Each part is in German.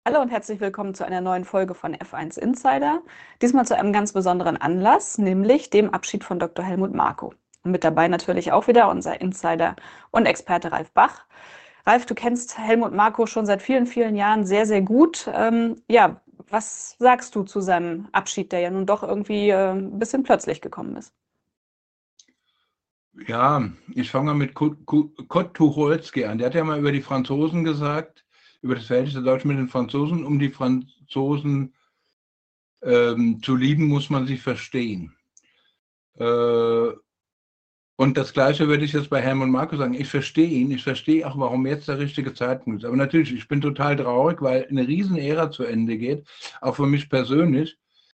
Hallo und herzlich willkommen zu einer neuen Folge von F1 Insider. Diesmal zu einem ganz besonderen Anlass, nämlich dem Abschied von Dr. Helmut Marko. Und mit dabei natürlich auch wieder unser Insider und Experte Ralf Bach. Ralf, du kennst Helmut Marko schon seit vielen, vielen Jahren sehr, sehr gut. Ja, was sagst du zu seinem Abschied, der ja nun doch irgendwie ein bisschen plötzlich gekommen ist? Ja, ich fange mal mit Kurt Tucholsky an. Der hat ja mal über die Franzosen gesagt, über das Verhältnis der Deutschen mit den Franzosen: Um die Franzosen zu lieben, muss man sie verstehen. Äh, und das Gleiche würde ich jetzt bei Helmut Marko sagen. Ich verstehe ihn, ich verstehe auch, warum jetzt der richtige Zeitpunkt ist. Aber natürlich, ich bin total traurig, weil eine Riesenära zu Ende geht, auch für mich persönlich,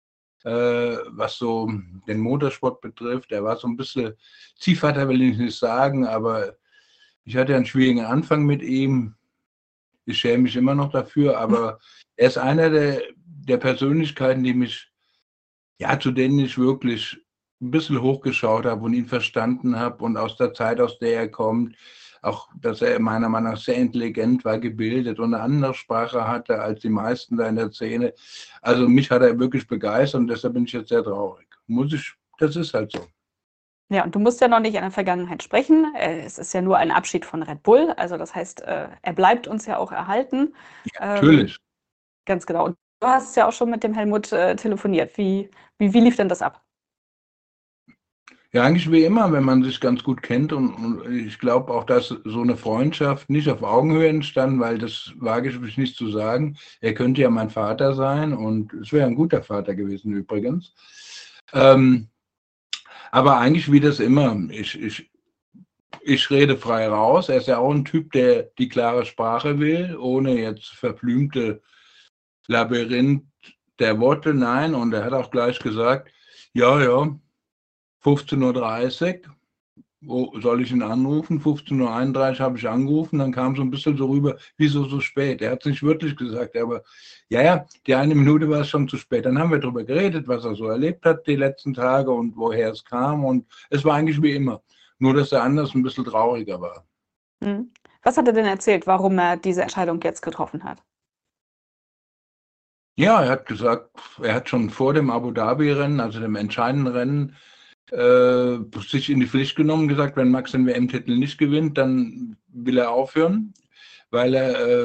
was so den Motorsport betrifft. Er war so ein bisschen Ziehvater, will ich nicht sagen, aber ich hatte einen schwierigen Anfang mit ihm. Ich schäme mich immer noch dafür, aber er ist einer der Persönlichkeiten, ja, zu denen ich wirklich ein bisschen hochgeschaut habe und ihn verstanden habe, und aus der Zeit, aus der er kommt, auch, dass er meiner Meinung nach sehr intelligent war, gebildet und eine andere Sprache hatte als die meisten da in der Szene. Also mich hat er wirklich begeistert, und deshalb bin ich jetzt sehr traurig. Das ist halt so. Ja, und du musst ja noch nicht in der Vergangenheit sprechen. Es ist ja nur ein Abschied von Red Bull. Also das heißt, er bleibt uns ja auch erhalten. Ähm, Natürlich. Ganz genau. Und du hast ja auch schon mit dem Helmut telefoniert. Wie lief denn das ab? Ja, eigentlich wie immer, wenn man sich ganz gut kennt, und ich glaube auch, dass so eine Freundschaft nicht auf Augenhöhe entstand, weil das wage ich mich nicht zu sagen. Er könnte ja mein Vater sein, und es wäre ein guter Vater gewesen übrigens. Ähm, aber eigentlich wie das immer, ich rede frei raus. Er ist ja auch ein Typ, der die klare Sprache will, ohne jetzt verblümte Labyrinth der Worte, nein. Und er hat auch gleich gesagt, ja, ja, 15:30 Uhr. Wo soll ich ihn anrufen? 15:31 Uhr habe ich angerufen, dann kam so ein bisschen so rüber, wieso so spät? Er hat es nicht wörtlich gesagt, aber ja, ja, die eine Minute war es schon zu spät. Dann haben wir darüber geredet, was er so erlebt hat die letzten Tage und woher es kam, und es war eigentlich wie immer. Nur, dass er anders ein bisschen trauriger war. Mhm. Was hat er denn erzählt, warum er diese Entscheidung jetzt getroffen hat? Ja, er hat gesagt, er hat schon vor dem Abu Dhabi-Rennen, also dem entscheidenden Rennen, sich in die Pflicht genommen, gesagt, wenn Max den WM-Titel nicht gewinnt, dann will er aufhören, weil er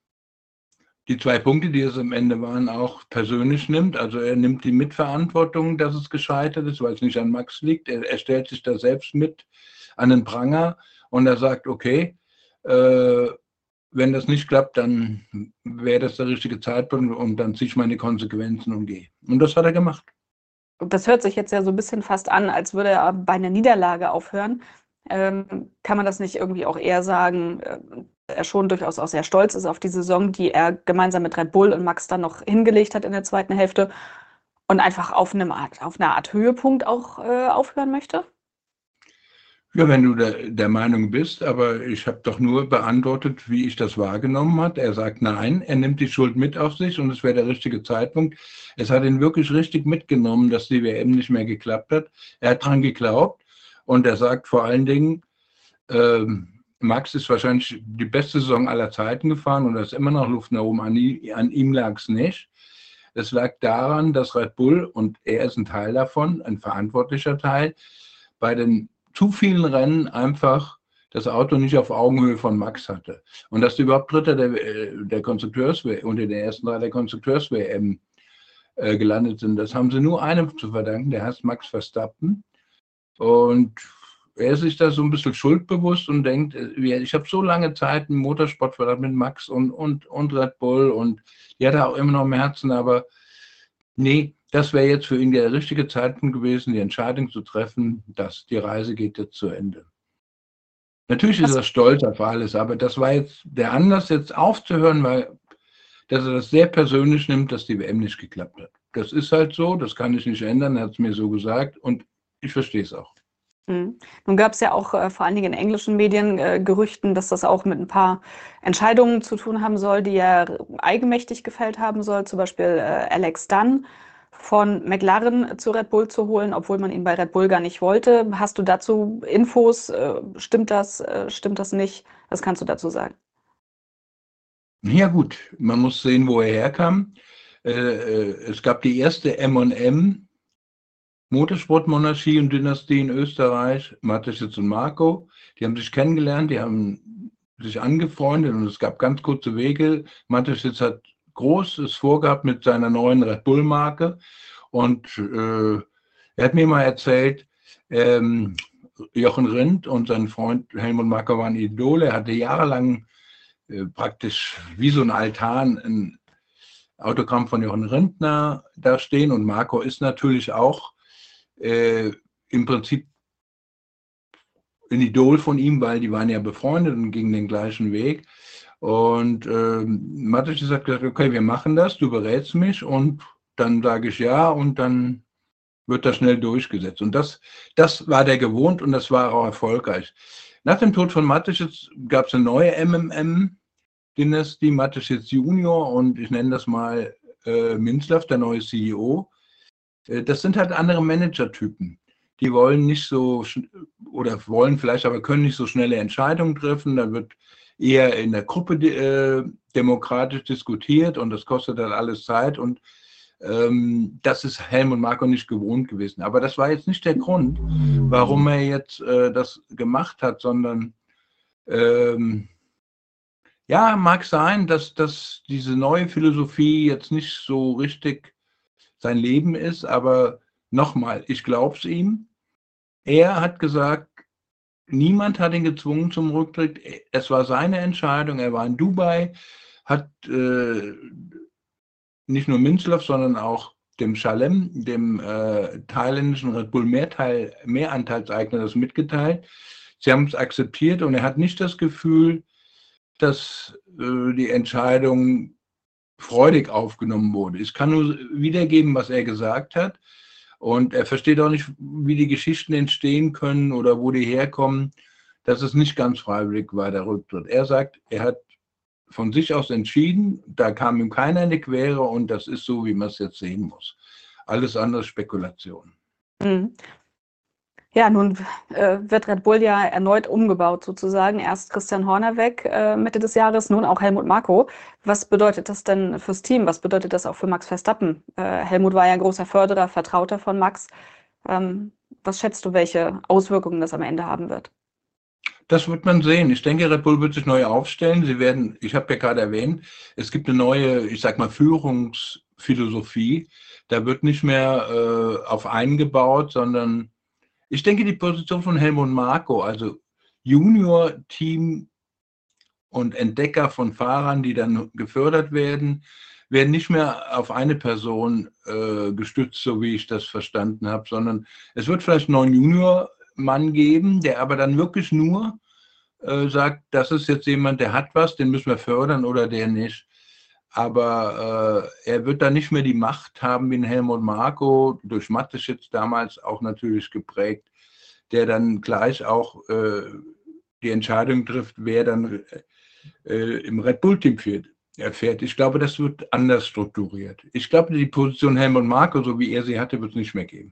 die 2 Punkte, die es am Ende waren, auch persönlich nimmt. Also er nimmt die Mitverantwortung, dass es gescheitert ist, weil es nicht an Max liegt. Er stellt sich da selbst mit an den Pranger, und er sagt, okay, äh, wenn das nicht klappt, dann wäre das der richtige Zeitpunkt, und dann ziehe ich meine Konsequenzen und gehe. Und das hat er gemacht. Und das hört sich jetzt ja so ein bisschen fast an, als würde er bei einer Niederlage aufhören. Kann man das nicht irgendwie auch eher sagen, er schon durchaus auch sehr stolz ist auf die Saison, die er gemeinsam mit Red Bull und Max dann noch hingelegt hat in der zweiten Hälfte und einfach auf einer Art Höhepunkt auch aufhören möchte? Ja, wenn du der Meinung bist, aber ich habe doch nur beantwortet, wie ich das wahrgenommen habe. Er sagt nein, er nimmt die Schuld mit auf sich, und es wäre der richtige Zeitpunkt. Es hat ihn wirklich richtig mitgenommen, dass die WM nicht mehr geklappt hat. Er hat dran geglaubt, und er sagt vor allen Dingen, Max ist wahrscheinlich die beste Saison aller Zeiten gefahren, und da ist immer noch Luft nach oben. An ihm lag es nicht. Es lag daran, dass Red Bull, und er ist ein Teil davon, ein verantwortlicher Teil, bei den zu vielen Rennen einfach das Auto nicht auf Augenhöhe von Max hatte. Und dass die überhaupt Dritter der Konstrukteurs-WM, unter den ersten 3 der Konstrukteurs-WM gelandet sind, das haben sie nur einem zu verdanken, der heißt Max Verstappen. Und er ist sich da so ein bisschen schuldbewusst und denkt, ich habe so lange Zeit im Motorsport verbracht mit Max und Red Bull, und die hat er auch immer noch im Herzen, aber nee, das wäre jetzt für ihn der richtige Zeitpunkt gewesen, die Entscheidung zu treffen, dass die Reise geht jetzt zu Ende. Natürlich ist Was er stolz auf alles, aber das war jetzt der Anlass, jetzt aufzuhören, weil dass er das sehr persönlich nimmt, dass die WM nicht geklappt hat. Das ist halt so, das kann ich nicht ändern, er hat es mir so gesagt, und ich verstehe es auch. Mhm. Nun gab es ja auch vor allen Dingen in englischen Medien Gerüchten, dass das auch mit ein paar Entscheidungen zu tun haben soll, die er eigenmächtig gefällt haben soll. Zum Beispiel Alex Dunn von McLaren zu Red Bull zu holen, obwohl man ihn bei Red Bull gar nicht wollte. Hast du dazu Infos? Stimmt das? Stimmt das nicht? Was kannst du dazu sagen? Ja gut, man muss sehen, wo er herkam. Es gab die erste M&M Motorsportmonarchie und Dynastie in Österreich, Mateschitz und Marko. Die haben sich kennengelernt, die haben sich angefreundet und es gab ganz kurze Wege. Mateschitz hat Großes vorgehabt mit seiner neuen Red Bull-Marke und er hat mir mal erzählt, ähm, Jochen Rindt und sein Freund Helmut Marko waren Idole. Er hatte jahrelang praktisch wie so ein Altan ein Autogramm von Jochen Rindner da stehen und Marko ist natürlich auch äh, im Prinzip ein Idol von ihm, weil die waren ja befreundet und gingen den gleichen Weg. Und Mateschitz hat gesagt, okay, wir machen das, du berätst mich und dann sage ich ja und dann wird das schnell durchgesetzt. Und das war der gewohnt und das war auch erfolgreich. Nach dem Tod von Mateschitz gab es eine neue MMM-Dynastie, Mateschitz Junior und ich nenne das mal Minzlaff, der neue CEO. Das sind halt andere Managertypen. Die wollen nicht so, oder wollen vielleicht, aber können nicht so schnelle Entscheidungen treffen. Da wird eher in der Gruppe demokratisch diskutiert und das kostet dann alles Zeit und das ist Helmut Marko nicht gewohnt gewesen. Aber das war jetzt nicht der Grund, warum er jetzt das gemacht hat, sondern ja, mag sein, dass diese neue Philosophie jetzt nicht so richtig sein Leben ist, aber nochmal, ich glaube es ihm. Er hat gesagt, niemand hat ihn gezwungen zum Rücktritt. Es war seine Entscheidung. Er war in Dubai, hat nicht nur Minzlaff, sondern auch dem Schalem, dem thailändischen Red Bull Mehranteilseigner, das mitgeteilt. Sie haben es akzeptiert und er hat nicht das Gefühl, dass die Entscheidung freudig aufgenommen wurde. Ich kann nur wiedergeben, was er gesagt hat. Und er versteht auch nicht, wie die Geschichten entstehen können oder wo die herkommen. Das ist nicht ganz freiwillig war, der Rücktritt. Er sagt, er hat von sich aus entschieden, da kam ihm keiner in die Quere und das ist so, wie man es jetzt sehen muss. Alles andere Spekulation. Mhm. Ja, nun wird Red Bull ja erneut umgebaut sozusagen. Erst Christian Horner weg Mitte des Jahres, nun auch Helmut Marko. Was bedeutet das denn fürs Team? Was bedeutet das auch für Max Verstappen? Helmut war ja ein großer Förderer, Vertrauter von Max. Was schätzt du, welche Auswirkungen das am Ende haben wird? Das wird man sehen. Ich denke, Red Bull wird sich neu aufstellen. Sie werden, ich habe ja gerade erwähnt, es gibt eine neue, ich sag mal, Führungsphilosophie. Da wird nicht mehr auf einen gebaut, sondern ich denke, die Position von Helmut Marko, also Junior-Team und Entdecker von Fahrern, die dann gefördert werden, werden nicht mehr auf eine Person gestützt, so wie ich das verstanden habe, sondern es wird vielleicht einen neuen Junior-Mann geben, der aber dann wirklich nur sagt, das ist jetzt jemand, der hat was, den müssen wir fördern oder der nicht. Aber er wird dann nicht mehr die Macht haben wie ein Helmut Marko, durch Mateschitz damals auch natürlich geprägt, der dann gleich auch die Entscheidung trifft, wer dann im Red Bull-Team fährt. Ich glaube, das wird anders strukturiert. Ich glaube, die Position Helmut Marko, so wie er sie hatte, wird es nicht mehr geben.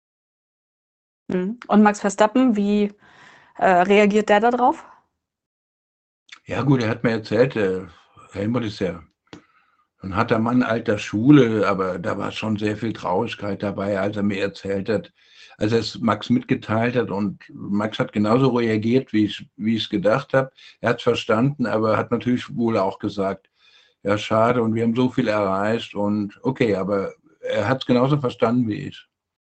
Mhm. Und Max Verstappen, wie reagiert der darauf? Ja gut, er hat mir erzählt, Helmut ist ja ein harter Mann alter Schule, aber da war schon sehr viel Traurigkeit dabei, als er mir erzählt hat, als er es Max mitgeteilt hat und Max hat genauso reagiert, wie ich es gedacht habe. Er hat es verstanden, aber hat natürlich wohl auch gesagt, ja schade und wir haben so viel erreicht und okay, aber er hat es genauso verstanden wie ich.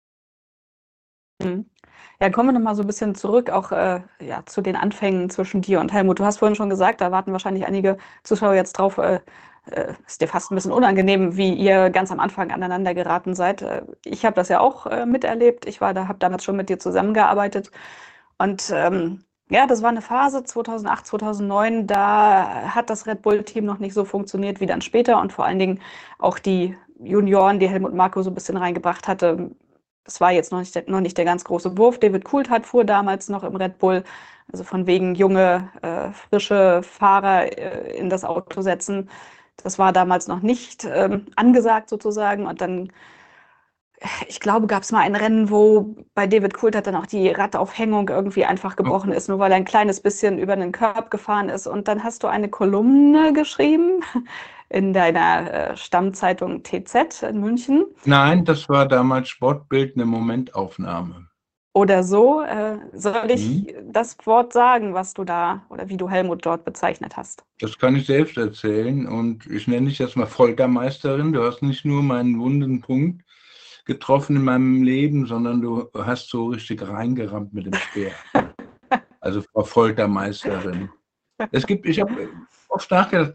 Mhm. Ja, kommen wir noch mal so ein bisschen zurück, auch ja, zu den Anfängen zwischen dir und Helmut. Du hast vorhin schon gesagt, da warten wahrscheinlich einige Zuschauer jetzt drauf. Ist dir fast ein bisschen unangenehm, wie ihr ganz am Anfang aneinander geraten seid. Ich habe das ja auch miterlebt. Ich war da, habe damals schon mit dir zusammengearbeitet. Und ja, das war eine Phase 2008, 2009. Da hat das Red Bull-Team noch nicht so funktioniert wie dann später. Und vor allen Dingen auch die Junioren, die Helmut Marko so ein bisschen reingebracht hatte, das war jetzt noch nicht der ganz große Wurf. David Coulthard fuhr damals noch im Red Bull, also von wegen junge, frische Fahrer in das Auto setzen. Das war damals noch nicht angesagt sozusagen. Und dann Ich glaube, gab es mal ein Rennen, wo bei David Coulthard dann auch die Radaufhängung irgendwie einfach gebrochen ist, nur weil er ein kleines bisschen über den Curb gefahren ist. Und dann hast du eine Kolumne geschrieben in deiner Stammzeitung TZ in München Nein, das war damals Sportbild, eine Momentaufnahme. oder so. Soll Hm? ich das Wort sagen, was du da oder wie du Helmut dort bezeichnet hast? Das kann ich selbst erzählen und ich nenne dich jetzt mal Foltermeisterin. Du hast nicht nur meinen wunden Punkt getroffen in meinem Leben, sondern du hast so richtig reingerammt mit dem Speer. Also Frau Foltermeisterin. Ich habe oft nachgedacht,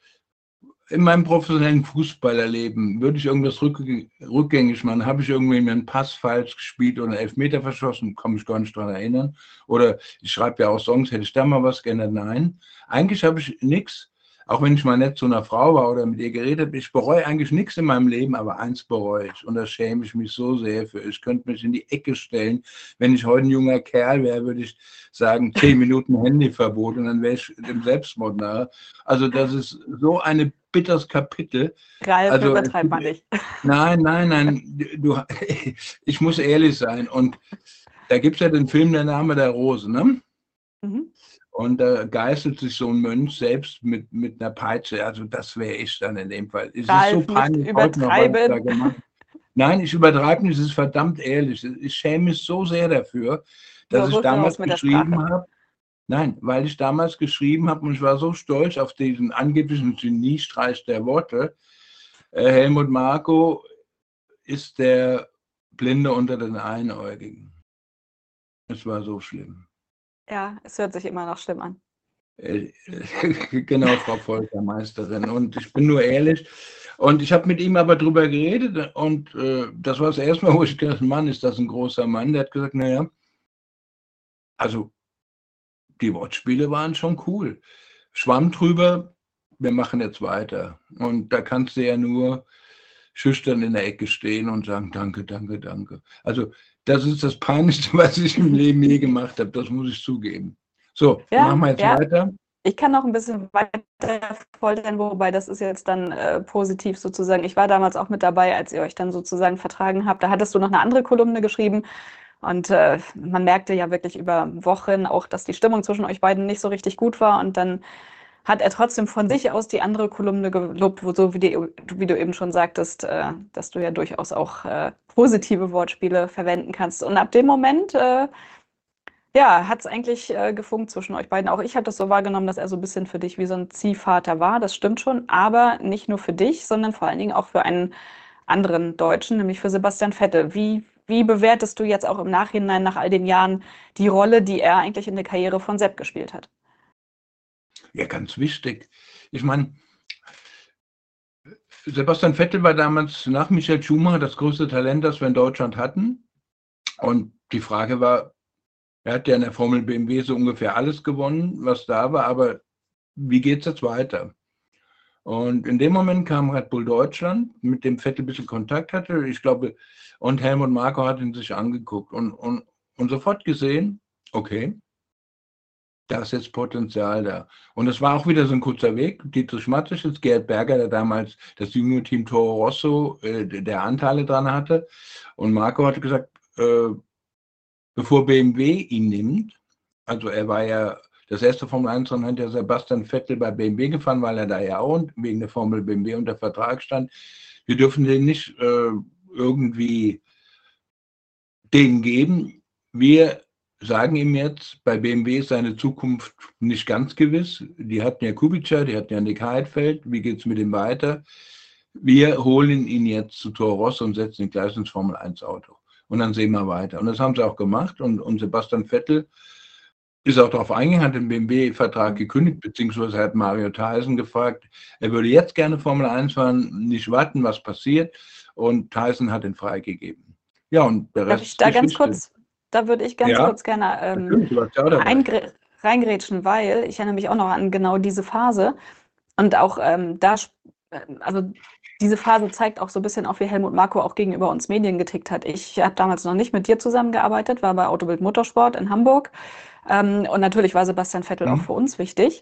in meinem professionellen Fußballerleben würde ich irgendwas rückgängig machen. Habe ich irgendwie einen Pass falsch gespielt oder einen Elfmeter verschossen? Kann mich gar nicht daran erinnern. Oder ich schreibe ja auch Songs, hätte ich da mal was geändert? Nein. Eigentlich habe ich nichts, auch wenn ich mal nett zu einer Frau war oder mit ihr geredet habe. Ich bereue eigentlich nichts in meinem Leben, aber eins bereue ich. Und da schäme ich mich so sehr für. Ich könnte mich in die Ecke stellen. Wenn ich heute ein junger Kerl wäre, würde ich sagen, 10 Minuten Handyverbot und dann wäre ich dem Selbstmord nahe. Also das ist so eine bitteres Kapitel. Ralf, Also übertreib mal nicht. nein, ich muss ehrlich sein. Und da gibt es ja den Film Der Name der Rose, ne? Mhm. Und da geißelt sich so ein Mönch selbst mit einer Peitsche. Also das wäre ich dann in dem Fall. Es ist so Ralf, nicht peinlich heute noch, was ich da übertreiben. gemacht habe. Nein, ich übertreibe nicht, es ist verdammt ehrlich. Ich schäme mich so sehr dafür, dass So, ich damals raus mit der geschrieben Sprache. habe. Nein, weil ich damals geschrieben habe und ich war so stolz auf diesen angeblichen Geniestreich der Worte. Helmut Marko ist der Blinde unter den Einäugigen. Es war so schlimm. Ja, es hört sich immer noch schlimm an. Genau, Frau Foltermeisterin. Und ich bin nur ehrlich. Und ich habe mit ihm aber drüber geredet und das war das erste Mal, wo ich gedacht habe, Mann, ist das ein großer Mann. Der hat gesagt, naja, also die Wortspiele waren schon cool. Schwamm drüber, wir machen jetzt weiter. Und da kannst du ja nur schüchtern in der Ecke stehen und sagen, danke, danke, danke. Also das ist das Peinlichste, was ich im Leben je gemacht habe, das muss ich zugeben. So, Ja, machen wir jetzt ja. weiter. Ich kann noch ein bisschen weiter foltern, wobei das ist jetzt dann positiv sozusagen. Ich war damals auch mit dabei, als ihr euch dann sozusagen vertragen habt. Da hattest du noch eine andere Kolumne geschrieben und man merkte ja wirklich über Wochen auch, dass die Stimmung zwischen euch beiden nicht so richtig gut war und dann hat er trotzdem von sich aus die andere Kolumne gelobt, so wie du eben schon sagtest, dass du ja durchaus auch positive Wortspiele verwenden kannst. Und ab dem Moment ja, hat es eigentlich gefunkt zwischen euch beiden. Auch ich habe das so wahrgenommen, dass er so ein bisschen für dich wie so ein Ziehvater war. Das stimmt schon, aber nicht nur für dich, sondern vor allen Dingen auch für einen anderen Deutschen, nämlich für Sebastian Vettel. Wie bewertest du jetzt auch im Nachhinein nach all den Jahren die Rolle, die er eigentlich in der Karriere von Sepp gespielt hat? Ja, ganz wichtig. Ich meine, Sebastian Vettel war damals nach Michael Schumacher das größte Talent, das wir in Deutschland hatten. Und die Frage war, er hat ja in der Formel BMW so ungefähr alles gewonnen, was da war, aber wie geht es jetzt weiter? Und in dem Moment kam Red Bull Deutschland, mit dem Vettel ein bisschen Kontakt hatte, ich glaube, und Helmut Marko hat ihn sich angeguckt und sofort gesehen, okay, da ist jetzt Potenzial da. Und es war auch wieder so ein kurzer Weg. Dietrich Mateschitz, Gerd Berger, der damals das Junior-Team Toro Rosso, der Anteile dran hatte. Und Marco hatte gesagt, bevor BMW ihn nimmt, also er war ja das erste Formel 1 Rennen, hat ja Sebastian Vettel bei BMW gefahren, weil er da ja auch wegen der Formel BMW unter Vertrag stand. Wir dürfen den nicht irgendwie denen geben. Wir sagen ihm jetzt, bei BMW ist seine Zukunft nicht ganz gewiss. Die hatten ja Kubica, die hatten ja Nick Heidfeld. Wie geht es mit ihm weiter? Wir holen ihn jetzt zu Toro Rosso und setzen ihn gleich ins Formel 1 Auto. Und dann sehen wir weiter. Und das haben sie auch gemacht. Und Sebastian Vettel ist auch darauf eingegangen, hat den BMW-Vertrag gekündigt, beziehungsweise hat Mario Theisen gefragt, er würde jetzt gerne Formel 1 fahren, nicht warten, was passiert. Und Theisen hat ihn freigegeben. Ja, und der Darf Rest ich ist da ganz Geschichte. kurz, da würde ich ganz Ja, kurz gerne natürlich, du warst ja auch dabei. reingrätschen, weil ich erinnere mich auch noch an genau diese Phase. Und auch also diese Phase zeigt auch so ein bisschen auch, wie Helmut Marko auch gegenüber uns Medien getickt hat. Ich habe damals noch nicht mit dir zusammengearbeitet, war bei Autobild Motorsport in Hamburg. Und natürlich war Sebastian Vettel auch Hm? für uns wichtig.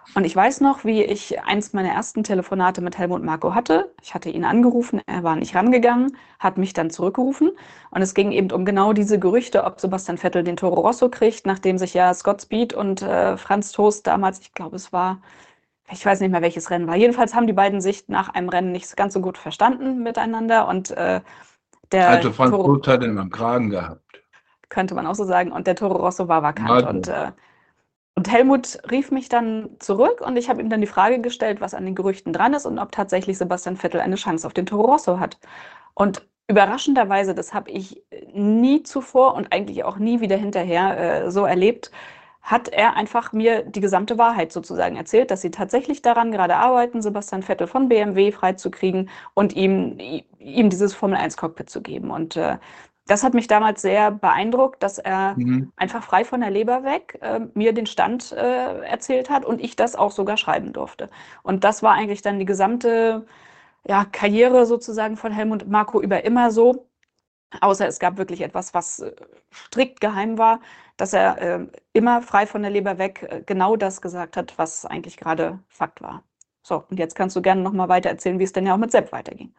Und ich weiß noch, wie ich eins meiner ersten Telefonate mit Helmut Marko hatte. Ich hatte ihn angerufen, er war nicht rangegangen, hat mich dann zurückgerufen. Und es ging eben um genau diese Gerüchte, ob Sebastian Vettel den Toro Rosso kriegt, nachdem sich ja Scott Speed und Franz Tost damals, ich glaube, es war, ich weiß nicht mehr, welches Rennen war. Jedenfalls haben die beiden sich nach einem Rennen nicht ganz so gut verstanden miteinander. Und Also der Franz Toro, Todt hat ihn am Kragen gehabt. könnte man auch so sagen, und der Toro Rosso war vakant. Marco. Und Helmut rief mich dann zurück und ich habe ihm dann die Frage gestellt, was an den Gerüchten dran ist und ob tatsächlich Sebastian Vettel eine Chance auf den Toro Rosso hat. Und überraschenderweise, das habe ich nie zuvor und eigentlich auch nie wieder hinterher so erlebt, hat er einfach mir die gesamte Wahrheit sozusagen erzählt, dass sie tatsächlich daran gerade arbeiten, Sebastian Vettel von BMW freizukriegen und ihm dieses Formel-1-Cockpit zu geben. Und das hat mich damals sehr beeindruckt, dass er Mhm. einfach frei von der Leber weg mir den Stand erzählt hat und ich das auch sogar schreiben durfte. Und das war eigentlich dann die gesamte ja, Karriere sozusagen von Helmut Marko über immer so, außer es gab wirklich etwas, was strikt geheim war, dass er immer frei von der Leber weg genau das gesagt hat, was eigentlich gerade Fakt war. So, und jetzt kannst du gerne noch mal weiter erzählen, wie es denn ja auch mit Sepp weiterging.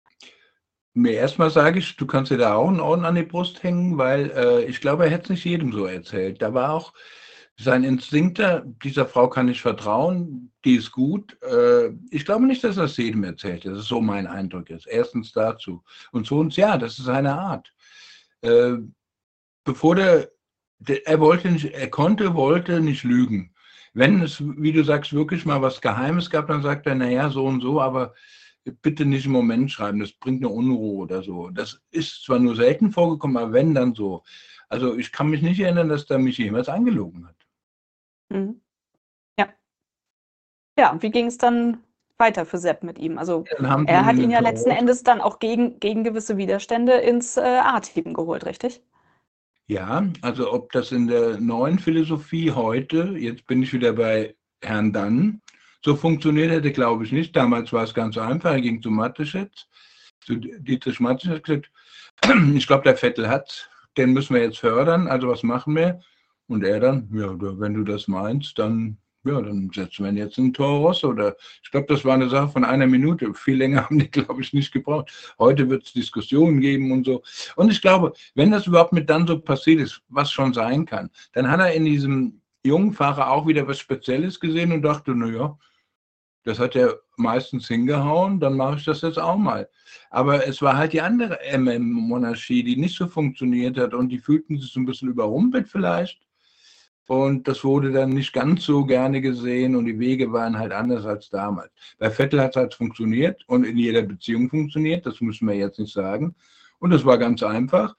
Mir erstmal sage ich, du kannst dir da auch einen Orden an die Brust hängen, weil ich glaube, er hätte es nicht jedem so erzählt. Da war auch sein Instinkt, dieser Frau kann ich vertrauen, die ist gut. Ich glaube nicht, dass er es jedem erzählt. Das ist so mein Eindruck ist. Erstens dazu. Und zweitens, ja, das ist seine Art. Äh, bevor er wollte nicht, er wollte nicht lügen. Wenn es, wie du sagst, wirklich mal was Geheimes gab, dann sagt er, naja, so und so, aber bitte nicht im Moment schreiben, das bringt eine Unruhe oder so. Das ist zwar nur selten vorgekommen, aber wenn, dann so. Also ich kann mich nicht erinnern, dass da mich jemals angelogen hat. Mhm. Ja. Ja, und wie ging es dann weiter für Sepp mit ihm? Also Dann haben sie er hat ihn ihn in ja letzten Toronto. Endes dann auch gegen gewisse Widerstände ins A-Team geholt, richtig? Ja, also ob das in der neuen Philosophie heute, jetzt bin ich wieder bei Herrn Dann, so funktioniert hätte, glaube ich nicht. Damals war es ganz einfach, er ging zu Mateschitz, zu Dietrich Mateschitz, hat gesagt, ich glaube, der Vettel hat, den müssen wir jetzt fördern, also was machen wir? Und er dann, ja, wenn du das meinst, dann, ja, dann setzen wir ihn jetzt in Toro Rosso. Oder ich glaube, das war eine Sache von einer Minute. Viel länger haben die, glaube ich, nicht gebraucht. Heute wird es Diskussionen geben und so. Und ich glaube, wenn das überhaupt mit dann so passiert ist, was schon sein kann, dann hat er in diesem jungen Fahrer auch wieder was Spezielles gesehen und dachte, naja, das hat ja meistens hingehauen, dann mache ich das jetzt auch mal. Aber es war halt die andere MM-Monarchie, die nicht so funktioniert hat und die fühlten sich so ein bisschen überrumpelt vielleicht. Und das wurde dann nicht ganz so gerne gesehen und die Wege waren halt anders als damals. Bei Vettel hat es halt funktioniert und in jeder Beziehung funktioniert, das müssen wir jetzt nicht sagen. Und das war ganz einfach.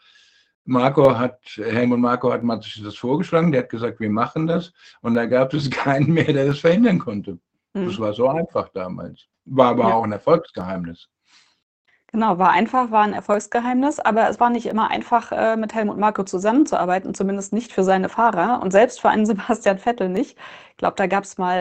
Helmut Marko hat sich das vorgeschlagen, der hat gesagt, wir machen das. Und da gab es keinen mehr, der das verhindern konnte. Das Hm. war so einfach damals. War aber Ja, auch ein Erfolgsgeheimnis. genau, war einfach, war ein Erfolgsgeheimnis, aber es war nicht immer einfach, mit Helmut Marko zusammenzuarbeiten, zumindest nicht für seine Fahrer und selbst für einen Sebastian Vettel nicht. Ich glaube, da gab es mal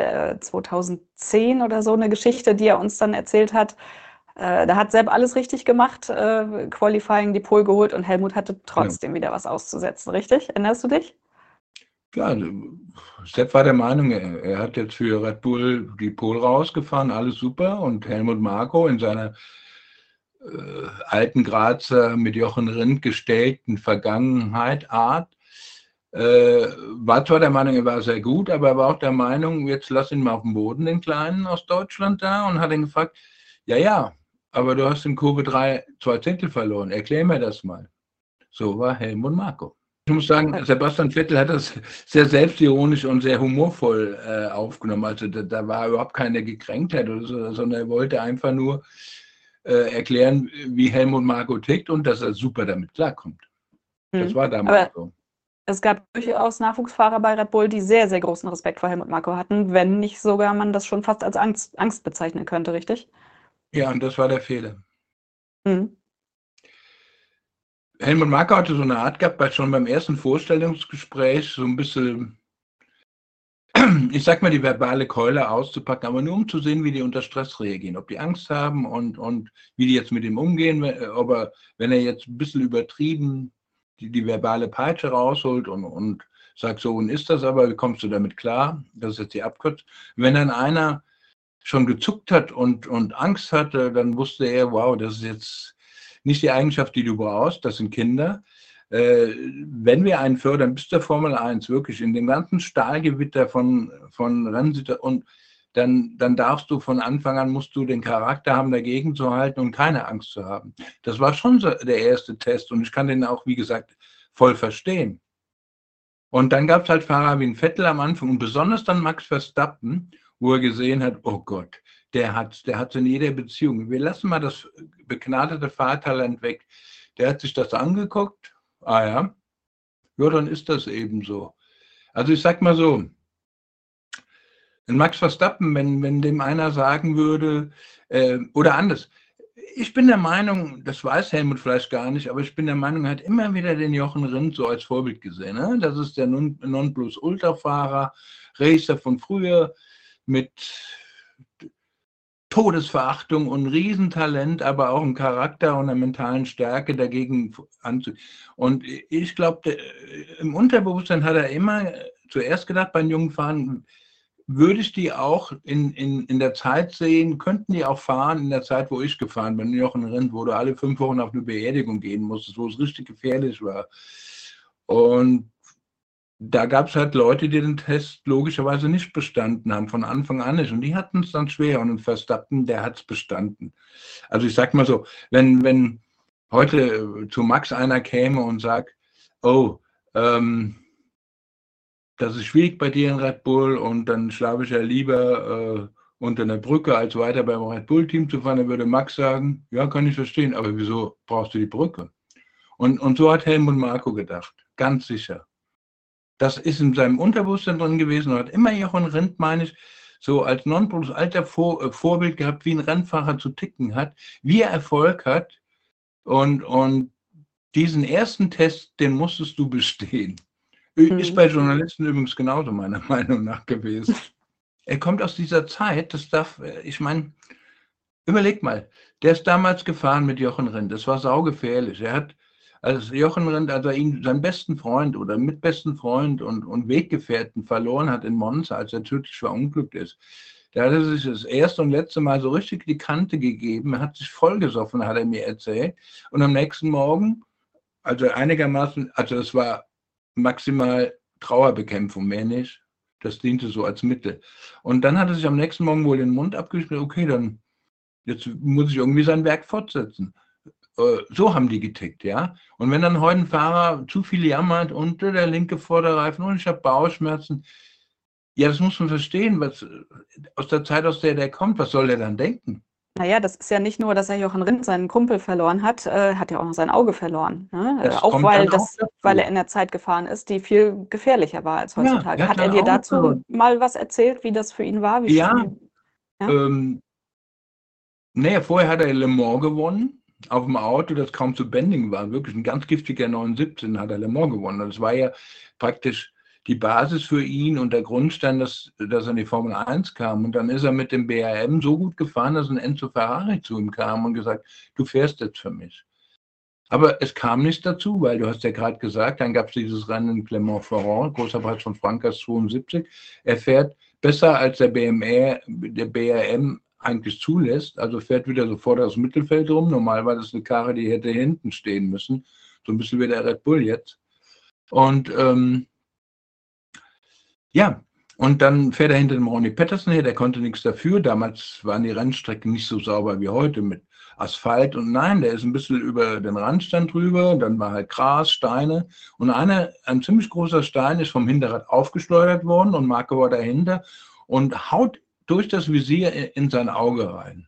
2010 oder so eine Geschichte, die er uns dann erzählt hat. Da hat Sepp alles richtig gemacht, Qualifying, die Pole geholt und Helmut hatte Ja. trotzdem wieder was auszusetzen, richtig? Erinnerst du dich? Klar, Sepp war der Meinung, er hat jetzt für Red Bull die Pole rausgefahren, alles super. Und Helmut Marko in seiner alten Grazer mit Jochen Rindt gestellten Vergangenheit, Art, war zwar der Meinung, er war sehr gut, aber er war auch der Meinung, jetzt lass ihn mal auf dem Boden, den Kleinen aus Deutschland da, und hat ihn gefragt, ja, ja, aber du hast in Kurve 3 2 Zehntel verloren, erklär mir das mal. So war Helmut Marko. Ich muss sagen, Äh, Sebastian Vettel hat das sehr selbstironisch und sehr humorvoll aufgenommen. Also da war überhaupt keine Gekränktheit oder so, sondern er wollte einfach nur erklären, wie Helmut Marko tickt und dass er super damit klarkommt. Das hm. war damals Aber so. es gab durchaus Nachwuchsfahrer bei Red Bull, die sehr, sehr großen Respekt vor Helmut Marko hatten, wenn nicht sogar man das schon fast als Angst bezeichnen könnte, richtig? Ja, und das war der Fehler. Hm. Helmut Marko hatte so eine Art gehabt, schon beim ersten Vorstellungsgespräch so ein bisschen, ich sag mal, die verbale Keule auszupacken, aber nur um zu sehen, wie die unter Stress reagieren, ob die Angst haben und wie die jetzt mit ihm umgehen, wenn er jetzt ein bisschen übertrieben die verbale Peitsche rausholt und sag, so und ist das aber, wie kommst du damit klar? Das ist jetzt die Abkürzung. Wenn dann einer schon gezuckt hat und Angst hatte, dann wusste er, wow, das ist jetzt nicht die Eigenschaft, die du brauchst, das sind Kinder. Wenn wir einen fördern, bis der Formel 1, wirklich in dem ganzen Stahlgewitter von Rennsituationen, und dann darfst du von Anfang an, musst du den Charakter haben, dagegen zu halten und keine Angst zu haben. Das war schon so der erste Test und ich kann den auch, wie gesagt, voll verstehen. Und dann gab es halt Fahrer wie ein Vettel am Anfang und besonders dann Max Verstappen, wo er gesehen hat, oh Gott, der hat's in jeder Beziehung. Wir lassen mal das begnadete Fahrtalent weg. Der hat sich das angeguckt. Ah ja, ja, dann ist das eben so. Also ich sag mal so, in Max Verstappen, wenn dem einer sagen würde, oder anders, ich bin der Meinung, das weiß Helmut vielleicht gar nicht, aber ich bin der Meinung, er hat immer wieder den Jochen Rindt so als Vorbild gesehen. Ne? Das ist der Nonplusultra-Fahrer, Racer von früher mit Todesverachtung und Riesentalent, aber auch ein Charakter und einer mentalen Stärke dagegen anzugehen. Und ich glaube, im Unterbewusstsein hat er immer zuerst gedacht, bei den jungen Fahrern, würde ich die auch in der Zeit sehen, könnten die auch fahren in der Zeit, wo ich gefahren bin, Jochen Rindt, wo du alle 5 Wochen auf eine Beerdigung gehen musstest, wo es richtig gefährlich war. Und da gab es halt Leute, die den Test logischerweise nicht bestanden haben, von Anfang an nicht. Und die hatten es dann schwer. Und Verstappen, der hat es bestanden. Also ich sag mal so, wenn heute zu Max einer käme und sagt, oh, das ist schwierig bei dir in Red Bull und dann schlafe ich ja lieber unter einer Brücke, als weiter beim Red Bull-Team zu fahren, dann würde Max sagen, ja, kann ich verstehen, aber wieso brauchst du die Brücke? Und so hat Helmut Marko gedacht, ganz sicher. Das ist in seinem Unterbewusstsein drin gewesen und hat immer Jochen Rindt, meine ich, so als Nonplusultra Vorbild gehabt, wie ein Rennfahrer zu ticken hat, wie er Erfolg hat und diesen ersten Test, den musstest du bestehen. Ist bei Journalisten übrigens genauso, meiner Meinung nach, gewesen. Er kommt aus dieser Zeit, das darf, ich meine, überleg mal, der ist damals gefahren mit Jochen Rindt, das war saugefährlich. Er hat, als Jochen Rindt, als er ihn, seinen besten Freund oder mitbesten Freund und Weggefährten verloren hat in Monza, als er tödlich verunglückt ist, da hat er sich das erste und letzte Mal so richtig die Kante gegeben, er hat sich vollgesoffen, hat er mir erzählt. Und am nächsten Morgen, also einigermaßen, also das war maximal Trauerbekämpfung, mehr nicht. Das diente so als Mittel. Und dann hat er sich am nächsten Morgen wohl den Mund abgeschnitten, okay, dann jetzt muss ich irgendwie sein Werk fortsetzen. So haben die getickt, ja. Und wenn dann heute ein Fahrer zu viel jammert und der linke Vorderreifen und ich habe Bauchschmerzen, ja, das muss man verstehen, was aus der Zeit, aus der kommt, was soll der dann denken? Naja, das ist ja nicht nur, dass er Jochen Rindt, seinen Kumpel, verloren hat, hat ja auch noch sein Auge verloren. Ne? Auch weil er in der Zeit gefahren ist, die viel gefährlicher war als heutzutage. Ja, hat er dir dazu mal was erzählt, wie das für ihn war? Nee, vorher hat er Le Mans gewonnen, auf dem Auto, das kaum zu bändigen war. Wirklich ein ganz giftiger 79 hat er Le Mans gewonnen. Das war ja praktisch die Basis für ihn und der Grundstein, dass er in die Formel 1 kam. Und dann ist er mit dem BRM so gut gefahren, dass ein Enzo Ferrari zu ihm kam und gesagt, du fährst jetzt für mich. Aber es kam nicht dazu, weil du hast ja gerade gesagt, dann gab es dieses Rennen in Clermont-Ferrand, großer Preis von Frankreich 72. Er fährt besser als der BRM eigentlich zulässt, also fährt wieder sofort aus dem Mittelfeld rum. Normal war das eine Karre, die hätte hinten stehen müssen. So ein bisschen wie der Red Bull jetzt. Und ja, und dann fährt er hinter dem Ronnie Peterson her, der konnte nichts dafür. Damals waren die Rennstrecken nicht so sauber wie heute mit Asphalt. Und nein, der ist ein bisschen über den Randstand drüber. Dann war halt Gras, Steine. Und ein ziemlich großer Stein ist vom Hinterrad aufgeschleudert worden und Marco war dahinter und haut durch das Visier in sein Auge rein.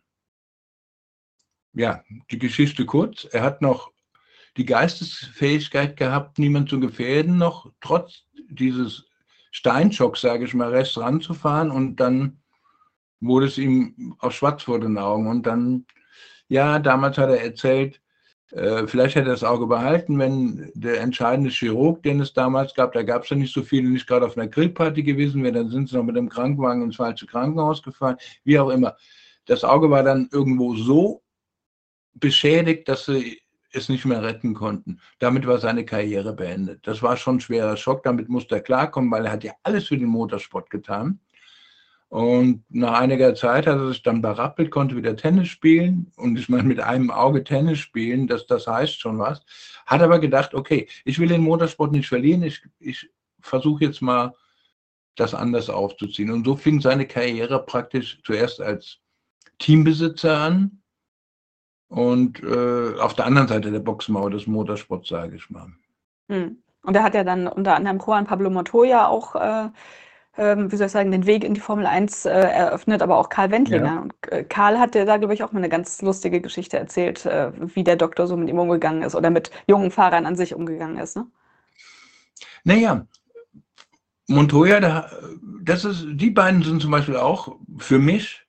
Ja, die Geschichte kurz. Er hat noch die Geistesfähigkeit gehabt, niemand zu gefährden, noch trotz dieses Steinschock, sage ich mal, rechts ranzufahren und dann wurde es ihm auch schwarz vor den Augen und dann, ja, damals hat er erzählt, vielleicht hätte er das Auge behalten, wenn der entscheidende Chirurg, den es damals gab, da gab es ja nicht so viele, nicht gerade auf einer Grillparty gewesen wäre, dann sind sie noch mit dem Krankenwagen ins falsche Krankenhaus gefahren, wie auch immer. Das Auge war dann irgendwo so beschädigt, dass sie es nicht mehr retten konnten. Damit war seine Karriere beendet. Das war schon ein schwerer Schock, damit musste er klarkommen, weil er hat ja alles für den Motorsport getan. Und nach einiger Zeit hat er sich dann berappelt, konnte wieder Tennis spielen. Und ich meine, mit einem Auge Tennis spielen, das heißt schon was. Hat aber gedacht, okay, ich will den Motorsport nicht verlieren, ich versuche jetzt mal, das anders aufzuziehen. Und so fing seine Karriere praktisch zuerst als Teambesitzer an und auf der anderen Seite der Boxmauer des Motorsports, sage ich mal. Und er hat ja dann unter anderem Juan Pablo Montoya auch, wie soll ich sagen, den Weg in die Formel 1 eröffnet, aber auch Karl Wendlinger. Ja. Und Karl hat ja da, glaube ich, auch mal eine ganz lustige Geschichte erzählt, wie der Doktor so mit ihm umgegangen ist oder mit jungen Fahrern an sich umgegangen ist. Ne? Naja, Montoya, die beiden sind zum Beispiel auch für mich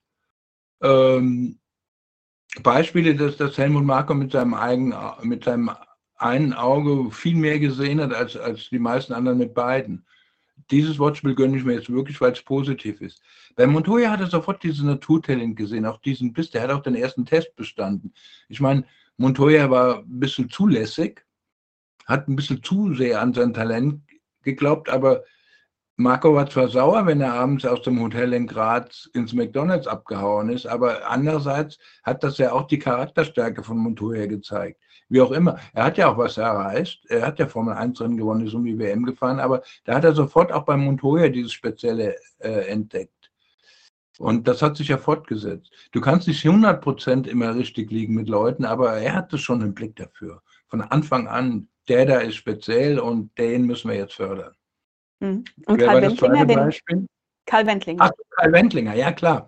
Beispiele, dass Helmut Marko mit seinem einen Auge viel mehr gesehen hat als die meisten anderen mit beiden. Dieses Wortspiel gönne ich mir jetzt wirklich, weil es positiv ist. Bei Montoya hat er sofort dieses Naturtalent gesehen, auch diesen Biss, der hat auch den ersten Test bestanden. Ich meine, Montoya war ein bisschen zulässig, hat ein bisschen zu sehr an sein Talent geglaubt, aber Marco war zwar sauer, wenn er abends aus dem Hotel in Graz ins McDonald's abgehauen ist, aber andererseits hat das ja auch die Charakterstärke von Montoya gezeigt. Wie auch immer. Er hat ja auch was erreicht. Er hat ja Formel 1 Rennen gewonnen, ist um die WM gefahren, aber da hat er sofort auch bei Montoya dieses Spezielle entdeckt. Und das hat sich ja fortgesetzt. Du kannst nicht 100% immer richtig liegen mit Leuten, aber er hatte schon einen Blick dafür. Von Anfang an, der da ist speziell und den müssen wir jetzt fördern. Und Wer Karl war das zweite Wendlinger, Beispiel? Karl Wendlinger. Ach, Karl Wendlinger, ja klar.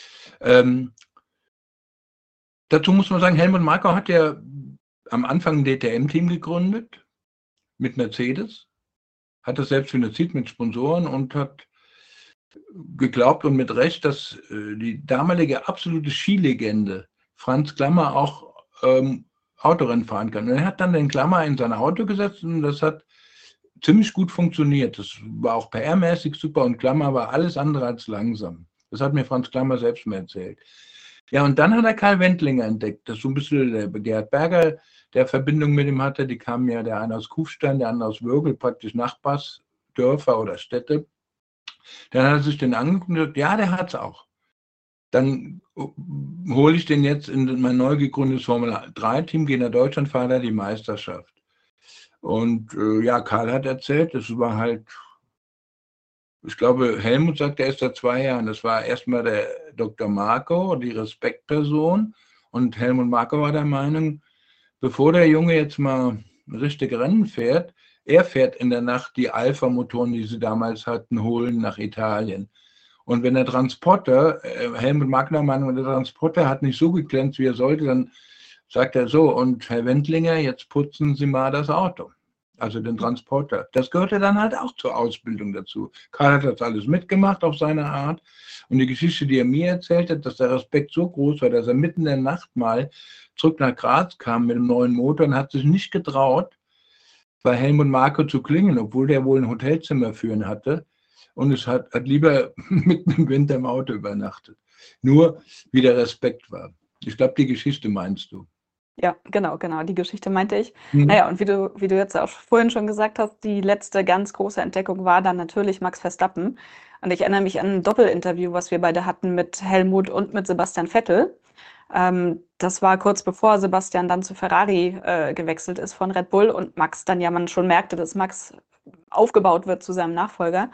Dazu muss man sagen, Helmut Marko hat ja am Anfang ein DTM-Team gegründet mit Mercedes, hat das selbst finanziert mit Sponsoren und hat geglaubt und mit Recht, dass die damalige absolute Skilegende Franz Klammer auch Autorennen fahren kann. Und er hat dann den Klammer in sein Auto gesetzt und das hat ziemlich gut funktioniert. Das war auch PR-mäßig super und Klammer war alles andere als langsam. Das hat mir Franz Klammer selbst mal erzählt. Ja, und dann hat er Karl Wendlinger entdeckt. Das ist so ein bisschen der Gerd Berger, der Verbindung mit ihm hatte. Die kamen ja, der eine aus Kufstein, der andere aus Würgel, praktisch Nachbarsdörfer oder Städte. Dann hat er sich den angeguckt und gesagt, ja, der hat es auch. Dann hole ich den jetzt in mein neu gegründetes Formel-3-Team, gehe nach Deutschland, fahre da die Meisterschaft. Und ja, Karl hat erzählt, das war halt, ich glaube, Helmut sagt, er ist seit 2 Jahren. Das war erstmal der Dr. Marko, die Respektperson. Und Helmut Marko war der Meinung, bevor der Junge jetzt mal richtig Rennen fährt, er fährt in der Nacht die Alpha-Motoren, die sie damals hatten, holen nach Italien. Und wenn der Transporter, Helmut Marko der Meinung, der Transporter hat nicht so geglänzt, wie er sollte, dann sagt er so, und Herr Wendlinger, jetzt putzen Sie mal das Auto. Also den Transporter. Das gehörte dann halt auch zur Ausbildung dazu. Karl hat das alles mitgemacht auf seine Art. Und die Geschichte, die er mir erzählt hat, dass der Respekt so groß war, dass er mitten in der Nacht mal zurück nach Graz kam mit einem neuen Motor und hat sich nicht getraut, bei Helmut Marko zu klingeln, obwohl der wohl ein Hotelzimmer für ihn hatte. Und es hat lieber mitten im Winter im Auto übernachtet. Nur wie der Respekt war. Ich glaube, die Geschichte meinst du. Ja, genau, die Geschichte meinte ich. Mhm. Naja, und wie du jetzt auch vorhin schon gesagt hast, die letzte ganz große Entdeckung war dann natürlich Max Verstappen. Und ich erinnere mich an ein Doppelinterview, was wir beide hatten mit Helmut und mit Sebastian Vettel. Das war kurz bevor Sebastian dann zu Ferrari gewechselt ist von Red Bull und Max dann ja man schon merkte, dass Max aufgebaut wird zu seinem Nachfolger.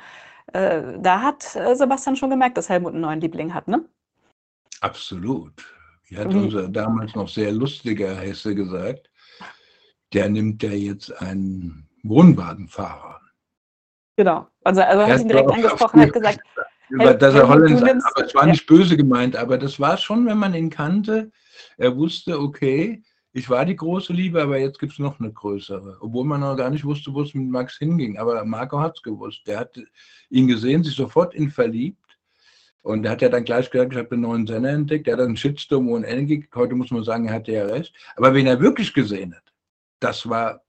Da hat Sebastian schon gemerkt, dass Helmut einen neuen Liebling hat, ne? Absolut. Wie hat Wie? unser damals noch sehr lustiger Hesse gesagt, der nimmt ja jetzt einen Wohnwagenfahrer. Genau. Also er hat ihn direkt angesprochen, hat gesagt, dass er Helmut, du Holländer, nimmst. aber es war nicht böse gemeint, aber das war schon, wenn man ihn kannte, er wusste, okay, ich war die große Liebe, aber jetzt gibt es noch eine größere. Obwohl man noch gar nicht wusste, wo es mit Max hinging. Aber Marco hat es gewusst. Der hat ihn gesehen, sich sofort in verliebt. Und er hat ja dann gleich gesagt, ich habe einen neuen Sender entdeckt. Er hat einen Shitstorm ohne Ende gekriegt. Heute muss man sagen, er hatte ja recht. Aber wen er wirklich gesehen hat, das war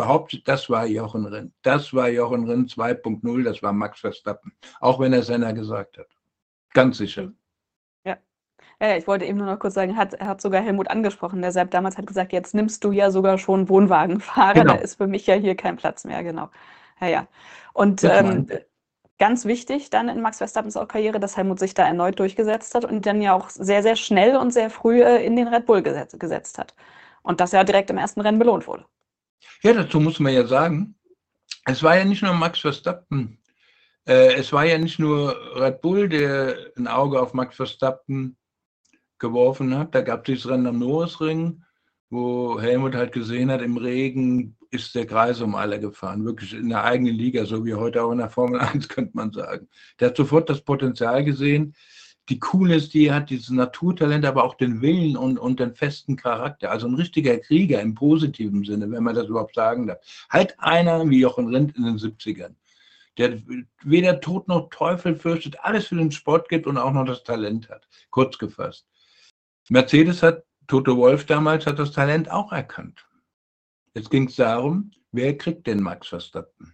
Jochen Rindt. Das war Jochen Rindt 2.0, das war Max Verstappen. Auch wenn er Senna gesagt hat. Ganz sicher. Ja. Ja, ich wollte eben nur noch kurz sagen, er hat sogar Helmut angesprochen. Der Sepp damals hat gesagt, jetzt nimmst du ja sogar schon Wohnwagenfahrer, da Genau, ist für mich ja hier kein Platz mehr, genau. Ja, ja. Und das meine ich. ganz wichtig dann in Max Verstappens auch Karriere, dass Helmut sich da erneut durchgesetzt hat und dann ja auch sehr, sehr schnell und sehr früh in den Red Bull gesetzt hat. Und das ja direkt im ersten Rennen belohnt wurde. Ja, dazu muss man ja sagen, es war ja nicht nur Max Verstappen, es war ja nicht nur Red Bull, der ein Auge auf Max Verstappen geworfen hat. Da gab es dieses Rennen am Norrisring, wo Helmut halt gesehen hat, im Regen ist der Kreis um alle gefahren, wirklich in der eigenen Liga, so wie heute auch in der Formel 1, könnte man sagen. Der hat sofort das Potenzial gesehen, die Coolness, die er hat, dieses Naturtalent, aber auch den Willen und den festen Charakter. Also ein richtiger Krieger im positiven Sinne, wenn man das überhaupt sagen darf. Halt einer wie Jochen Rindt in den 70ern, der weder Tod noch Teufel fürchtet, alles für den Sport gibt und auch noch das Talent hat. Kurz gefasst. Mercedes hat, Toto Wolff damals hat das Talent auch erkannt. Jetzt ging es darum, wer kriegt den Max Verstappen?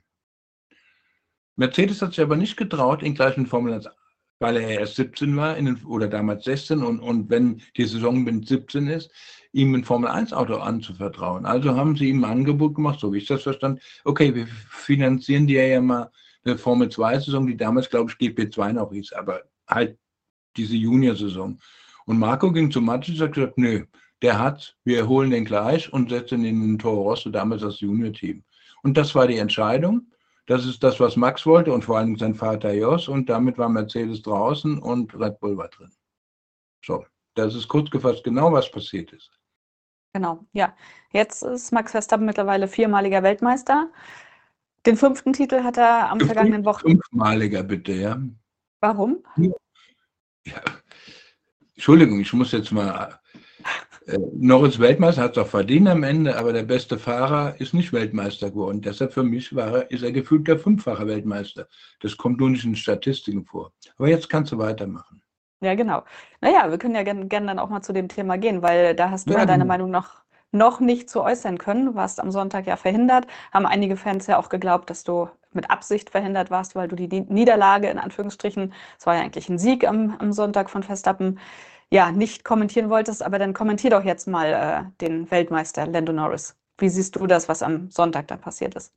Mercedes hat sich aber nicht getraut, ihn gleich in Formel 1, weil er erst 17 war oder damals 16 und wenn die Saison mit 17 ist, ihm ein Formel 1 Auto anzuvertrauen. Also haben sie ihm ein Angebot gemacht, so wie ich das verstand. Okay, wir finanzieren dir ja mal eine Formel 2 Saison, die damals, glaube ich, GP2 noch hieß, aber halt diese Junior-Saison. Und Marco ging zu Matic und hat gesagt, nö, der hat's, wir holen den gleich und setzen ihn in den Toro Rosso, damals das Junior-Team. Und das war die Entscheidung. Das ist das, was Max wollte und vor allem sein Vater Jos. Und damit war Mercedes draußen und Red Bull war drin. So, das ist kurz gefasst genau, was passiert ist. Genau, ja. Jetzt ist Max Verstappen mittlerweile viermaliger Weltmeister. Den 5. Titel hat er am vergangenen Wochenende. Fünfmaliger bitte, ja. Warum? Ja. Entschuldigung, ich muss jetzt mal. Norris Weltmeister hat es auch verdient am Ende, aber der beste Fahrer ist nicht Weltmeister geworden. Deshalb für mich ist er gefühlt der 5-fache Weltmeister. Das kommt nur nicht in Statistiken vor. Aber jetzt kannst du weitermachen. Ja, genau. Naja, wir können ja gerne dann auch mal zu dem Thema gehen, weil da hast du Ja, ja deine genau. Meinung noch nicht zu äußern können. Du warst am Sonntag ja verhindert. Haben einige Fans ja auch geglaubt, dass du mit Absicht verhindert warst, weil du die Niederlage, in Anführungsstrichen, es war ja eigentlich ein Sieg am Sonntag von Verstappen, ja, nicht kommentieren wolltest. Aber dann kommentier doch jetzt mal den Weltmeister Lando Norris. Wie siehst du das, was am Sonntag da passiert ist?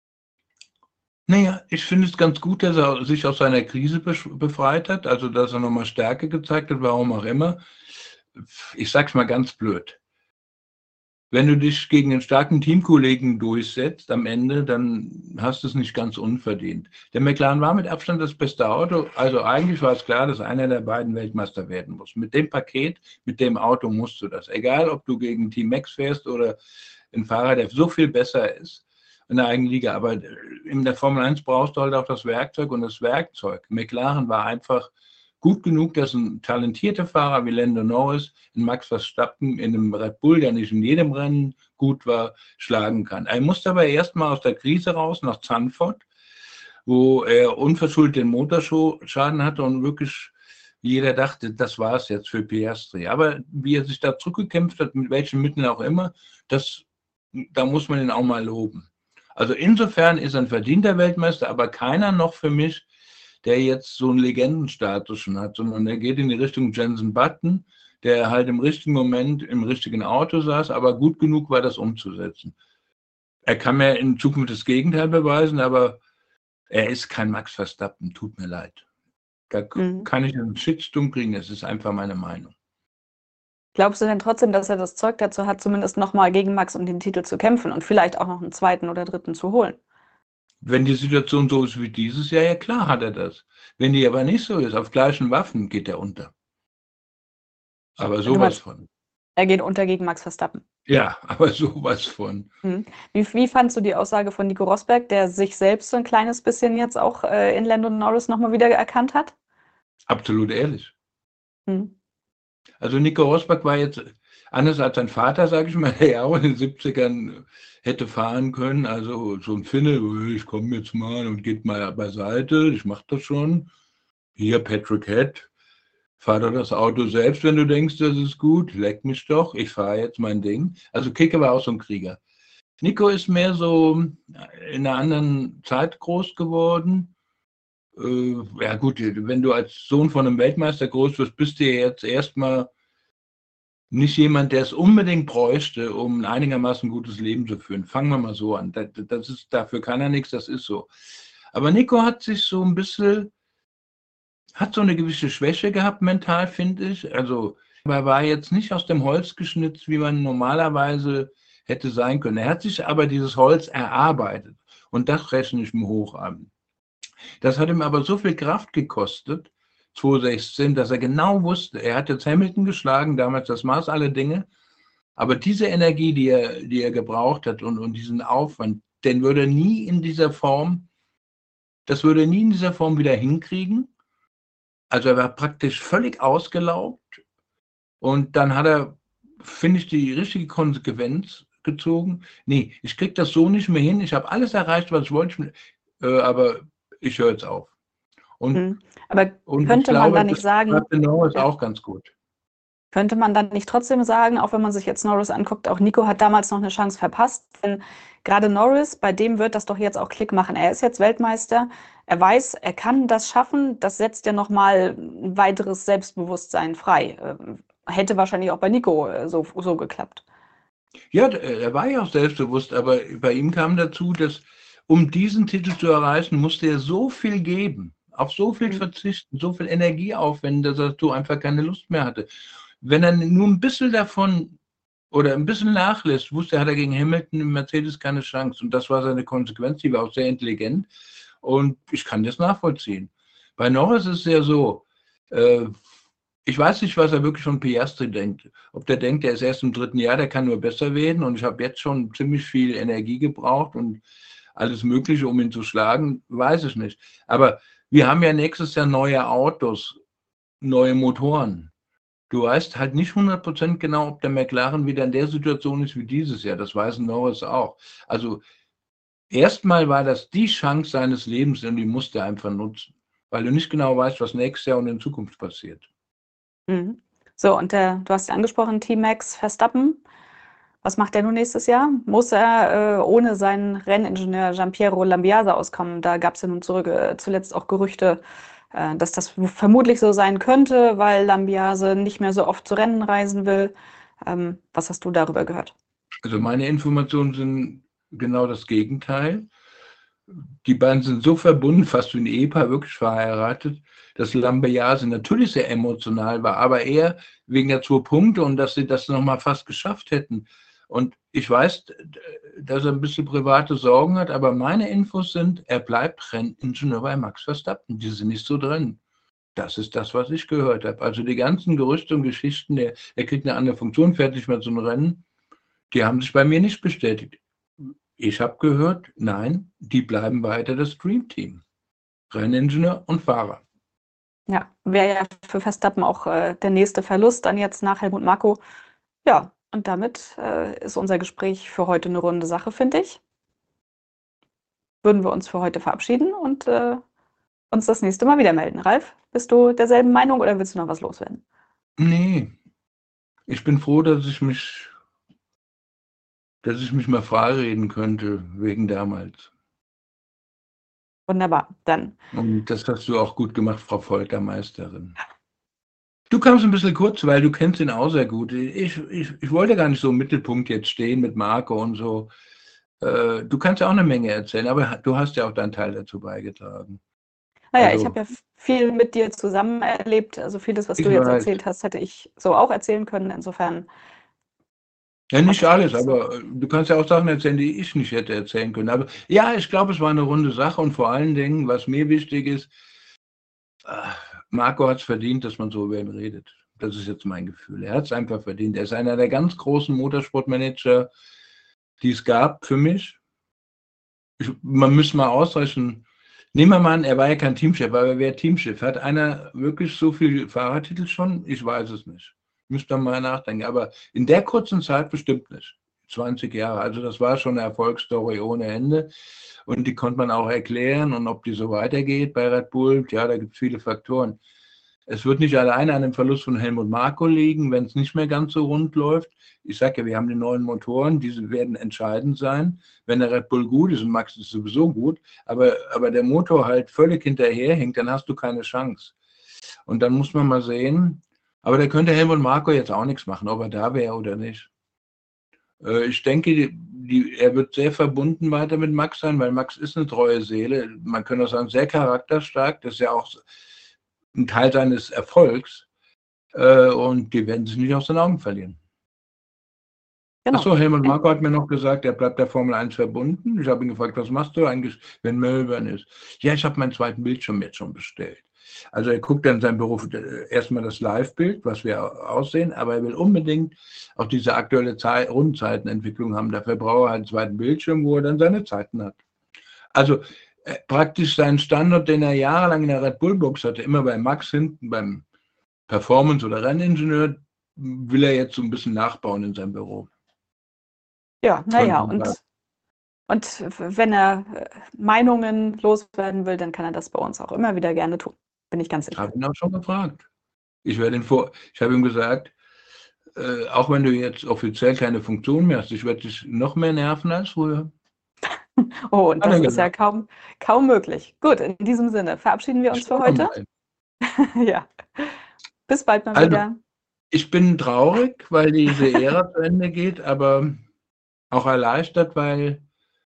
Naja, ich finde es ganz gut, dass er sich aus seiner Krise befreit hat, also dass er nochmal Stärke gezeigt hat, warum auch immer. Ich sag's mal ganz blöd. Wenn du dich gegen einen starken Teamkollegen durchsetzt am Ende, dann hast du es nicht ganz unverdient. Der McLaren war mit Abstand das beste Auto. Also eigentlich war es klar, dass einer der beiden Weltmeister werden muss. Mit dem Paket, mit dem Auto musst du das. Egal, ob du gegen Team Max fährst oder einen Fahrer, der so viel besser ist in der eigenen Liga. Aber in der Formel 1 brauchst du halt auch das Werkzeug und das Werkzeug. McLaren war einfach gut genug, dass ein talentierter Fahrer wie Lando Norris in Max Verstappen in einem Red Bull, der nicht in jedem Rennen gut war, schlagen kann. Er musste aber erstmal aus der Krise raus nach Zandvoort, wo er unverschuldet den Motorschaden hatte und wirklich jeder dachte, das war es jetzt für Piastri. Aber wie er sich da zurückgekämpft hat, mit welchen Mitteln auch immer, da muss man ihn auch mal loben. Also insofern ist er ein verdienter Weltmeister, aber keiner noch für mich, der jetzt so einen Legendenstatus schon hat, sondern der geht in die Richtung Jenson Button, der halt im richtigen Moment im richtigen Auto saß, aber gut genug war, das umzusetzen. Er kann mir in Zukunft das Gegenteil beweisen, aber er ist kein Max Verstappen, tut mir leid. Da Mhm. kann ich einen Shitstorm kriegen, das ist einfach meine Meinung. Glaubst du denn trotzdem, dass er das Zeug dazu hat, zumindest nochmal gegen Max um den Titel zu kämpfen und vielleicht auch noch einen zweiten oder dritten zu holen? Wenn die Situation so ist wie dieses Jahr, ja klar hat er das. Wenn die aber nicht so ist, auf gleichen Waffen geht er unter. Aber Du sowas meinst, von. er geht unter gegen Max Verstappen. Ja, aber sowas von. Mhm. Wie fandst du die Aussage von Nico Rosberg, der sich selbst so ein kleines bisschen jetzt auch in Lando Norris nochmal wieder erkannt hat? Absolut ehrlich. Mhm. Also Nico Rosberg war jetzt anders als sein Vater, sage ich mal, der ja auch in den 70ern hätte fahren können. Also so ein Finne, ich komme jetzt mal und geht mal beiseite, ich mache das schon. Hier Patrick Head, fahr doch das Auto selbst, wenn du denkst, das ist gut. Leck mich doch, ich fahre jetzt mein Ding. Also Kicke war auch so ein Krieger. Nico ist mehr so in einer anderen Zeit groß geworden Ja gut, wenn du als Sohn von einem Weltmeister groß wirst, bist du ja jetzt erstmal nicht jemand, der es unbedingt bräuchte, um ein einigermaßen gutes Leben zu führen. Fangen wir mal so an. Dafür kann er nichts, das ist so. Aber Nico hat sich so ein bisschen, hat so eine gewisse Schwäche gehabt mental, finde ich. Also er war jetzt nicht aus dem Holz geschnitzt, wie man normalerweise hätte sein können. Er hat sich aber dieses Holz erarbeitet. Und das rechne ich ihm hoch an. Das hat ihm aber so viel Kraft gekostet, 2016, dass er genau wusste, er hat jetzt Hamilton geschlagen, damals das Maß aller Dinge, aber diese Energie, die er gebraucht hat und diesen Aufwand, den würde er nie in dieser Form, das würde er nie in dieser Form wieder hinkriegen. Also er war praktisch völlig ausgelaugt und dann hat er, finde ich, die richtige Konsequenz gezogen. Nee, ich kriege das so nicht mehr hin, ich habe alles erreicht, was ich wollte, aber ich höre jetzt auf. Und Aber ich könnte man glaube, dann nicht das sagen, hat Norris ja, auch ganz gut. könnte man dann nicht trotzdem sagen, auch wenn man sich jetzt Norris anguckt, auch Nico hat damals noch eine Chance verpasst, denn gerade Norris, bei dem wird das doch jetzt auch Klick machen. Er ist jetzt Weltmeister, er weiß, er kann das schaffen, das setzt ja nochmal ein weiteres Selbstbewusstsein frei. Hätte wahrscheinlich auch bei Nico so geklappt. Ja, er war ja auch selbstbewusst, aber bei ihm kam dazu, dass um diesen Titel zu erreichen, musste er so viel geben, auf so viel Mhm. verzichten, so viel Energie aufwenden, dass er dazu einfach keine Lust mehr hatte. Wenn er nur ein bisschen davon oder ein bisschen nachlässt, wusste er, hat er gegen Hamilton im Mercedes keine Chance. Und das war seine Konsequenz, die war auch sehr intelligent. Und ich kann das nachvollziehen. Bei Norris ist es ja so, äh, ich weiß nicht, was er wirklich von Piastri denkt. Ob der denkt, der ist erst im 3. Jahr, der kann nur besser werden und ich habe jetzt schon ziemlich viel Energie gebraucht und alles Mögliche, um ihn zu schlagen, weiß ich nicht. Aber wir haben ja nächstes Jahr neue Autos, neue Motoren. Du weißt halt nicht 100% genau, ob der McLaren wieder in der Situation ist wie dieses Jahr. Das weiß Norris auch. Also erstmal war das die Chance seines Lebens und die musste er einfach nutzen, weil du nicht genau weißt, was nächstes Jahr und in Zukunft passiert. Mhm. So, und du hast ja angesprochen, T-Max Verstappen. Was macht er nun nächstes Jahr? Muss er ohne seinen Renningenieur Giampiero Lambiase auskommen? Da gab es ja nun zuletzt auch Gerüchte, dass das vermutlich so sein könnte, weil Lambiase nicht mehr so oft zu Rennen reisen will. Was hast du darüber gehört? Also meine Informationen sind genau das Gegenteil. Die beiden sind so verbunden, fast wie ein Ehepaar, wirklich verheiratet, dass Lambiase natürlich sehr emotional war, aber eher wegen der 2 Punkte und dass sie das nochmal fast geschafft hätten. Und ich weiß, dass er ein bisschen private Sorgen hat, aber meine Infos sind, er bleibt Renningenieur bei Max Verstappen. Die sind nicht so drin. Das ist das, was ich gehört habe. Also die ganzen Gerüchte und Geschichten, er kriegt eine andere Funktion, fährt nicht mehr zum Rennen, die haben sich bei mir nicht bestätigt. Ich habe gehört, nein, die bleiben weiter das Dream Team. Renningenieur und Fahrer. Ja, wäre ja für Verstappen auch der nächste Verlust dann jetzt nach Helmut Marko. Ja, und damit ist unser Gespräch für heute eine runde Sache, finde ich. Würden wir uns für heute verabschieden und uns das nächste Mal wieder melden. Ralf, bist du derselben Meinung oder willst du noch was loswerden? Nee, ich bin froh, dass ich mich mal freireden könnte wegen damals. Wunderbar. Dann, Und das hast du auch gut gemacht, Frau Foltermeisterin. Du kamst ein bisschen kurz, weil du kennst ihn auch sehr gut. Ich wollte gar nicht so im Mittelpunkt jetzt stehen mit Marco und so. Du kannst ja auch eine Menge erzählen, aber du hast ja auch deinen Teil dazu beigetragen. naja, ich Also, habe ja viel mit dir zusammen erlebt. Also vieles, was du ich jetzt weiß. erzählt hast, hätte ich so auch erzählen können. Insofern Ja, habe nicht ich alles, nicht so. aber du kannst ja auch Sachen erzählen, die ich nicht hätte erzählen können. Aber ja, ich glaube, es war eine runde Sache und vor allen Dingen, was mir wichtig ist, Marco hat es verdient, dass man so über ihn redet. Das ist jetzt mein Gefühl. Er hat es einfach verdient. Er ist einer der ganz großen Motorsportmanager, die es gab für mich. Man müsste mal ausrechnen. Nehmen wir mal an, er war ja kein Teamchef, aber er wäre Teamchef. Hat einer wirklich so viele Fahrertitel schon? Ich weiß es nicht. Müsste man mal nachdenken. Aber in der kurzen Zeit bestimmt nicht. 20 Jahre. Also das war schon eine Erfolgsstory ohne Ende. Und die konnte man auch erklären. Und ob die so weitergeht bei Red Bull, ja, da gibt es viele Faktoren. Es wird nicht alleine an dem Verlust von Helmut Marko liegen, wenn es nicht mehr ganz so rund läuft. Ich sage ja, wir haben die neuen Motoren, diese werden entscheidend sein. Wenn der Red Bull gut ist, und Max ist sowieso gut, aber der Motor halt völlig hinterherhängt, dann hast du keine Chance. Und dann muss man mal sehen, aber da könnte Helmut Marko jetzt auch nichts machen, ob er da wäre oder nicht. Ich denke, er wird sehr verbunden weiter mit Max sein, weil Max ist eine treue Seele. Man könnte auch sagen, sehr charakterstark. Das ist ja auch ein Teil seines Erfolgs. Und die werden sich nicht aus den Augen verlieren. Genau. Achso, Helmut Marko hat mir noch gesagt, er bleibt der Formel 1 verbunden. Ich habe ihn gefragt, was machst du eigentlich, wenn Melbourne ist? Ja, ich habe meinen zweiten Bildschirm jetzt schon bestellt. Also er guckt dann in seinem Beruf erstmal das Live-Bild, was wir aussehen, aber er will unbedingt auch diese aktuelle Rundenzeitenentwicklung haben. Dafür braucht er halt einen zweiten Bildschirm, wo er dann seine Zeiten hat. Also praktisch seinen Standard, den er jahrelang in der Red Bull Box hatte, immer bei Max hinten, beim Performance- oder Renningenieur, will er jetzt so ein bisschen nachbauen in seinem Büro. Ja, naja, und wenn er Meinungen loswerden will, dann kann er das bei uns auch immer wieder gerne tun. Bin ich ganz sicher. Ich habe ihn auch schon gefragt. Ich habe ihm gesagt, auch wenn du jetzt offiziell keine Funktion mehr hast, ich werde dich noch mehr nerven als früher. Oh, und das ist ja kaum möglich. Gut, in diesem Sinne verabschieden wir uns für heute. Ja. Bis bald mal wieder. Ich bin traurig, weil diese Ära zu Ende geht, aber auch erleichtert, weil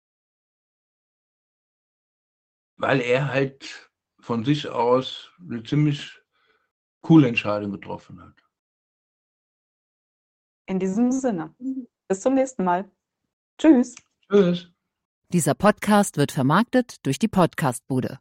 er halt von sich aus eine ziemlich coole Entscheidung getroffen hat. In diesem Sinne. Bis zum nächsten Mal. Tschüss. Tschüss. Dieser Podcast wird vermarktet durch die Podcast-Bude.